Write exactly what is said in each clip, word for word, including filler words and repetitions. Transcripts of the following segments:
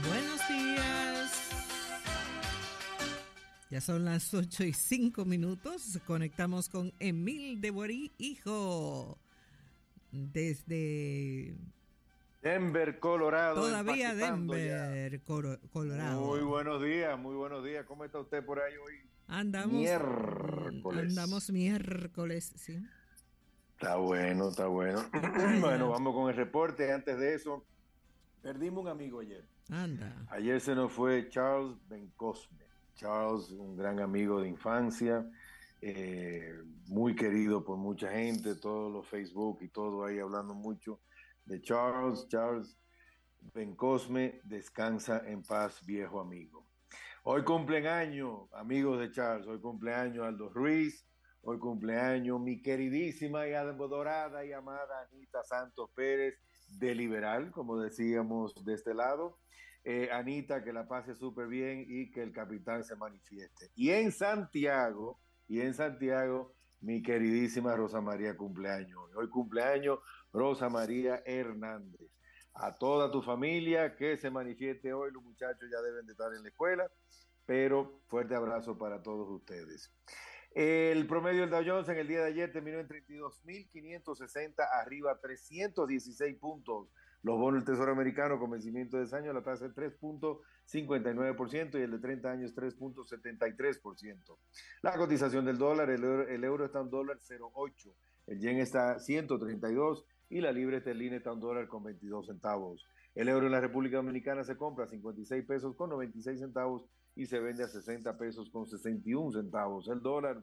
Buenos días. Ya son las ocho y cinco minutos. Conectamos con Emil de Borí, hijo, desde Denver, Colorado. Todavía Denver, Coro- Colorado. Muy buenos días, muy buenos días. ¿Cómo está usted por ahí hoy? Andamos Miércoles. Andamos miércoles, sí. Está bueno, está bueno. Bueno, vamos con el reporte. Antes de eso, perdimos un amigo ayer. Anda. Ayer se nos fue Charles Bencosme. Charles, un gran amigo de infancia, eh, muy querido por mucha gente, todos los Facebook y todo ahí hablando mucho de Charles. Charles Bencosme, descansa en paz, viejo amigo. Hoy cumpleaños, amigos de Charles, hoy cumpleaños Aldo Ruiz, hoy cumpleaños mi queridísima y adorada y amada Anita Santos Pérez, de Liberal, como decíamos de este lado. Eh, Anita, que la pase súper bien y que el capitán se manifieste. Y en Santiago, y en Santiago, mi queridísima Rosa María cumpleaños. Hoy cumpleaños Rosa María Hernández. A toda tu familia que se manifieste hoy, los muchachos ya deben de estar en la escuela, pero fuerte abrazo para todos ustedes. El promedio del Dow Jones en el día de ayer terminó en treinta y dos mil quinientos sesenta, arriba trescientos dieciséis puntos. Los bonos del Tesoro americano con vencimiento de ese año, la tasa es tres punto cincuenta y nueve por ciento y el de treinta años tres punto setenta y tres por ciento. La cotización del dólar, el euro, el euro está a un dólar cero punto ocho, el yen está a ciento treinta y dos y la libra esterlina está a un dólar con veintidós centavos. El euro en la República Dominicana se compra a cincuenta y seis pesos con noventa y seis centavos y se vende a sesenta pesos con sesenta y uno centavos. El dólar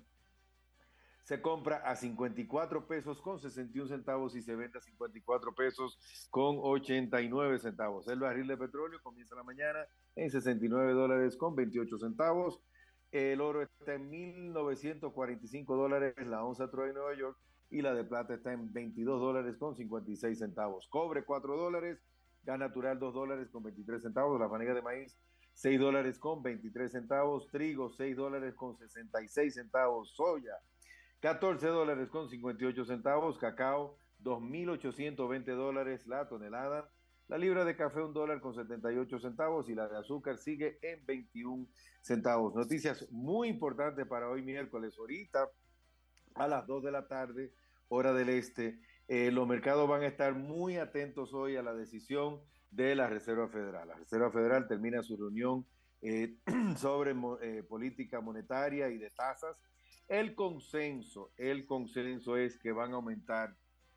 se compra a cincuenta y cuatro pesos con sesenta y uno centavos y se vende a cincuenta y cuatro pesos con ochenta y nueve centavos. El barril de petróleo comienza la mañana en sesenta y nueve dólares con veintiocho centavos. El oro está en mil novecientos cuarenta y cinco dólares, la onza Troy en Nueva York, y la de plata está en veintidós dólares con cincuenta y seis centavos. Cobre cuatro dólares, gas natural dos dólares con veintitrés centavos, la fanega de maíz seis dólares con veintitrés centavos, trigo seis dólares con sesenta y seis centavos, soya catorce dólares con cincuenta y ocho centavos, cacao dos mil ochocientos veinte dólares la tonelada, la libra de café un dólar con setenta y ocho centavos y la de azúcar sigue en veintiún centavos. Noticias muy importantes para hoy miércoles, ahorita a las dos de la tarde, hora del este. Eh, los mercados van a estar muy atentos hoy a la decisión de la Reserva Federal. La Reserva Federal termina su reunión eh, sobre eh, política monetaria y de tasas. El consenso, el consenso es que van a aumentar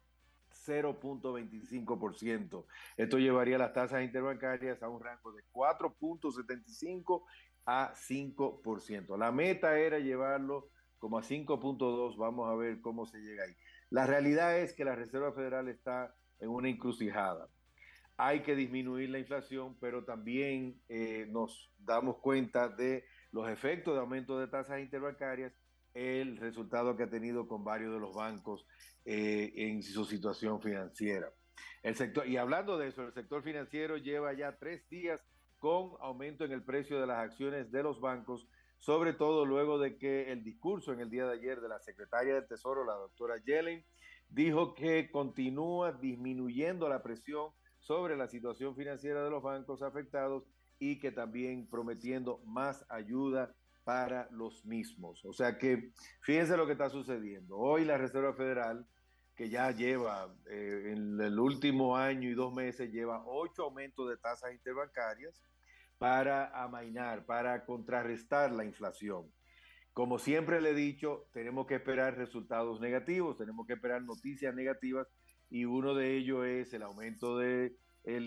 cero punto veinticinco por ciento. Esto llevaría las tasas interbancarias a un rango de cuatro punto setenta y cinco a cinco por ciento. La meta era llevarlo como a cinco punto dos, vamos a ver cómo se llega ahí. La realidad es que la Reserva Federal está en una encrucijada. Hay que disminuir la inflación, pero también eh, nos damos cuenta de los efectos de aumento de tasas interbancarias, el resultado que ha tenido con varios de los bancos eh, en su situación financiera. El sector, y hablando de eso, el sector financiero lleva ya tres días con aumento en el precio de las acciones de los bancos, sobre todo luego de que el discurso en el día de ayer de la secretaria del Tesoro, la doctora Yellen, dijo que continúa disminuyendo la presión sobre la situación financiera de los bancos afectados y que también prometiendo más ayuda para los mismos. O sea que fíjense lo que está sucediendo. Hoy la Reserva Federal, que ya lleva eh, en el último año y dos meses, lleva ocho aumentos de tasas interbancarias para amainar, para contrarrestar la inflación. Como siempre le he dicho, tenemos que esperar resultados negativos, tenemos que esperar noticias negativas y uno de ellos es el aumento del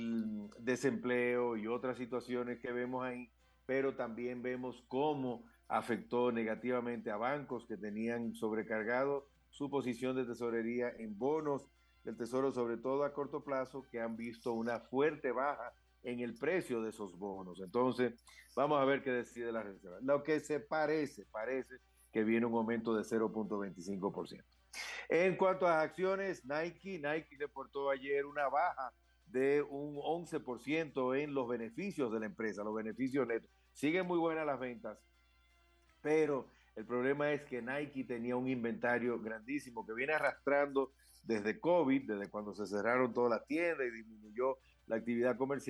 desempleo y otras situaciones que vemos ahí, pero también vemos cómo afectó negativamente a bancos que tenían sobrecargado su posición de tesorería en bonos del Tesoro, sobre todo a corto plazo, que han visto una fuerte baja en el precio de esos bonos. Entonces, vamos a ver qué decide la Reserva. Lo que se parece, parece que viene un aumento de cero punto veinticinco por ciento. En cuanto a acciones, Nike, Nike reportó ayer una baja de un once por ciento en los beneficios de la empresa, los beneficios netos. Siguen muy buenas las ventas, pero el problema es que Nike tenía un inventario grandísimo que viene arrastrando desde COVID, desde cuando se cerraron todas las tiendas y disminuyó la actividad comercial,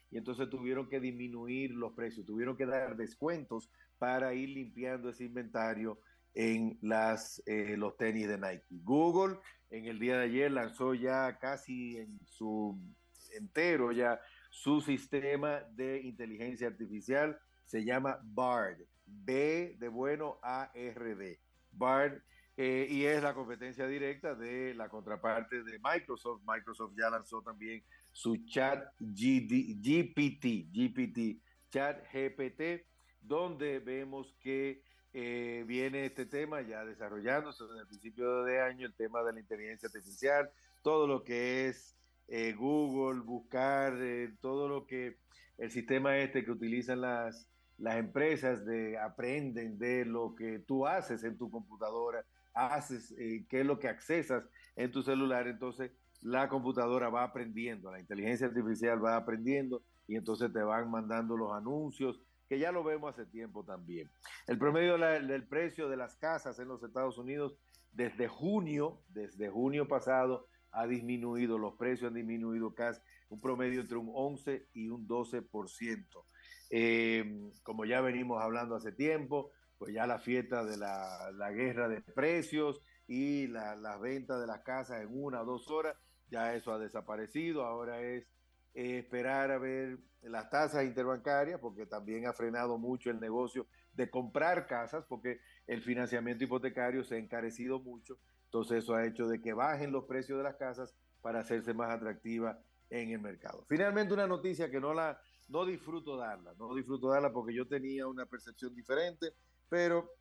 y entonces tuvieron que disminuir los precios, tuvieron que dar descuentos para ir limpiando ese inventario en las, eh, los tenis de Nike. Google en el día de ayer lanzó ya casi en su entero ya su sistema de inteligencia artificial, se llama Bard, B de bueno, A R D, Bard, eh, y es la competencia directa de la contraparte de Microsoft. Microsoft ya lanzó también su chat G P T, G P T, chat G P T, donde vemos que eh, viene este tema ya desarrollándose desde el principio de año, el tema de la inteligencia artificial, todo lo que es eh, Google, buscar, eh, todo lo que el sistema este que utilizan las, las empresas de aprenden de lo que tú haces en tu computadora, haces, eh, qué es lo que accesas en tu celular, entonces la computadora va aprendiendo, la inteligencia artificial va aprendiendo y entonces te van mandando los anuncios, que ya lo vemos hace tiempo también. El promedio la, del precio de las casas en los Estados Unidos desde junio, desde junio pasado, ha disminuido, los precios han disminuido casi un promedio entre un once y un doce por ciento. Eh, como ya venimos hablando hace tiempo, pues ya la fiesta de la, la guerra de precios y la, las ventas de las casas en una o dos horas, ya eso ha desaparecido. Ahora es eh, esperar a ver las tasas interbancarias, porque también ha frenado mucho el negocio de comprar casas, porque el financiamiento hipotecario se ha encarecido mucho. Entonces eso ha hecho de que bajen los precios de las casas para hacerse más atractiva en el mercado. Finalmente, una noticia que no la no disfruto darla, no disfruto darla porque yo tenía una percepción diferente, pero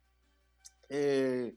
eh,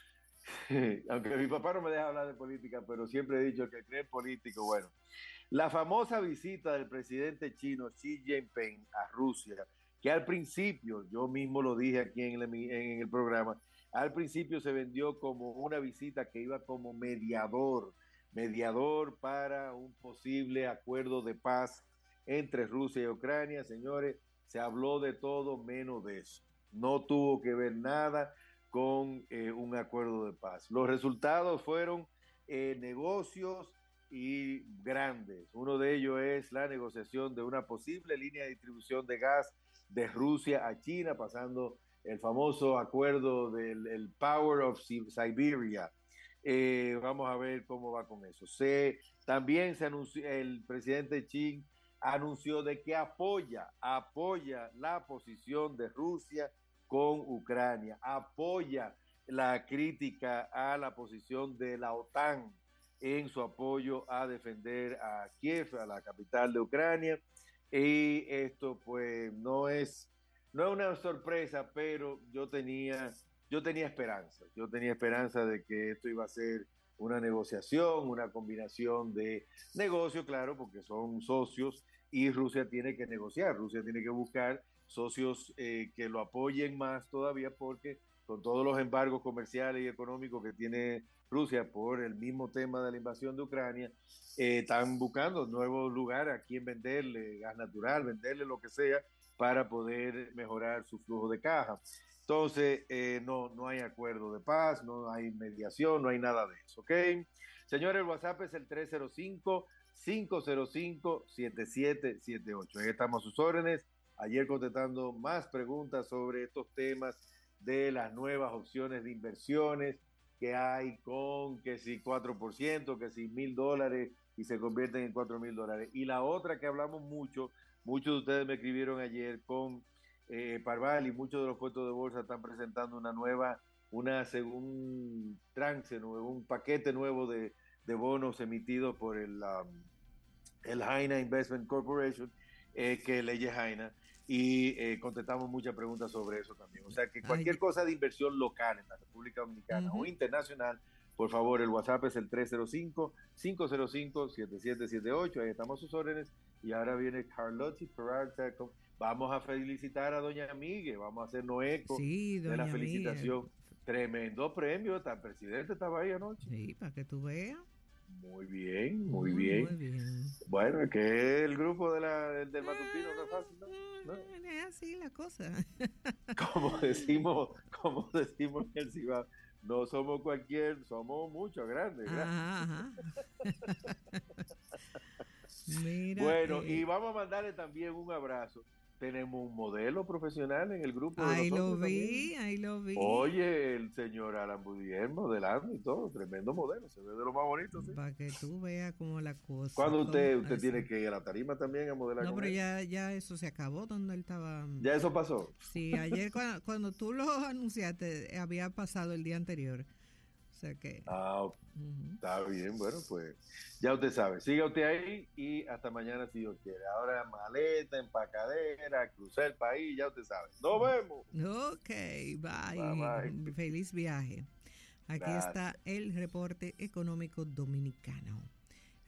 aunque mi papá no me deja hablar de política, pero siempre he dicho que cree en político, bueno, la famosa visita del presidente chino Xi Jinping a Rusia, que al principio, yo mismo lo dije aquí en el, en el programa, al principio se vendió como una visita que iba como mediador, mediador para un posible acuerdo de paz entre Rusia y Ucrania. Señores, se habló de todo menos de eso. No tuvo que ver nada con eh, un acuerdo de paz. Los resultados fueron eh, negocios y grandes. Uno de ellos es la negociación de una posible línea de distribución de gas de Rusia a China, pasando el famoso acuerdo del el Power of Siberia. Eh, vamos a ver cómo va con eso. Se, también se anunció, el presidente Xi anunció de que apoya, apoya la posición de Rusia con Ucrania, apoya la crítica a la posición de la OTAN en su apoyo a defender a Kiev, a la capital de Ucrania. Y esto pues no es, no es una sorpresa, pero yo tenía, yo tenía esperanza, yo tenía esperanza de que esto iba a ser una negociación, una combinación de negocio, claro, porque son socios y Rusia tiene que negociar, Rusia tiene que buscar socios eh, que lo apoyen más todavía, porque con todos los embargos comerciales y económicos que tiene Rusia por el mismo tema de la invasión de Ucrania, eh, están buscando nuevos lugares a quien venderle gas natural, venderle lo que sea para poder mejorar su flujo de caja. Entonces, eh, no, no hay acuerdo de paz, no hay mediación, no hay nada de eso, ¿ok? Señores, el WhatsApp es el tres cero cinco, cinco cero cinco, siete siete siete ocho. Ahí estamos a sus órdenes. Ayer contestando más preguntas sobre estos temas de las nuevas opciones de inversiones que hay con que si cuatro por ciento, que si mil dólares y se convierten en cuatro mil dólares. Y la otra que hablamos mucho, muchos de ustedes me escribieron ayer con eh, Parval, y muchos de los puestos de bolsa están presentando una nueva, una un trance nuevo, un paquete nuevo de, de bonos emitidos por el, um, el Haina Investment Corporation, eh, que leye Haina, y eh, contestamos muchas preguntas sobre eso también. O sea que cualquier Ay. cosa de inversión local en la República Dominicana uh-huh. o internacional, por favor, el WhatsApp es el tres cero cinco, cinco cero cinco, siete siete siete ocho. Ahí estamos a sus órdenes. Y ahora viene Carlotti Peralta. Vamos a felicitar a doña Migue, vamos a hacernos eco sí, de la felicitación. Migue. Tremendo premio, el presidente estaba ahí anoche. Sí, para que tú veas. Muy bien, muy, muy bien. Muy bien. Bueno, es que el grupo de la, del matutino no es fácil, ¿no? ¿no? Es así la cosa. Como decimos, como decimos en el Cibao, no somos cualquier, somos muchos, grandes. Ajá, ajá. Mira, Bueno, eh, y vamos a mandarle también un abrazo. Tenemos un modelo profesional en el grupo de ahí lo nosotros también. vi, ahí lo vi. Oye, el señor Alan Budier modelando y todo, tremendo modelo, se ve de lo más bonito, sí. Para que tú veas cómo la cosa, Cuando cómo usted, usted así. tiene que ir a la tarima también a modelar No, con pero él. ya, ya eso se acabó donde él estaba. mm, Ya eso pasó. Sí, ayer cuando, cuando tú lo anunciaste, había pasado el día anterior. O sea que. Ah, Ujú. está bien, bueno, pues ya usted sabe. Siga usted ahí y hasta mañana si Dios quiere. Ahora maleta, empacadera, cruzar el país, ya usted sabe. Nos vemos. Ok, Bye bye. bye. Feliz viaje. Aquí está Gracias. el reporte económico dominicano.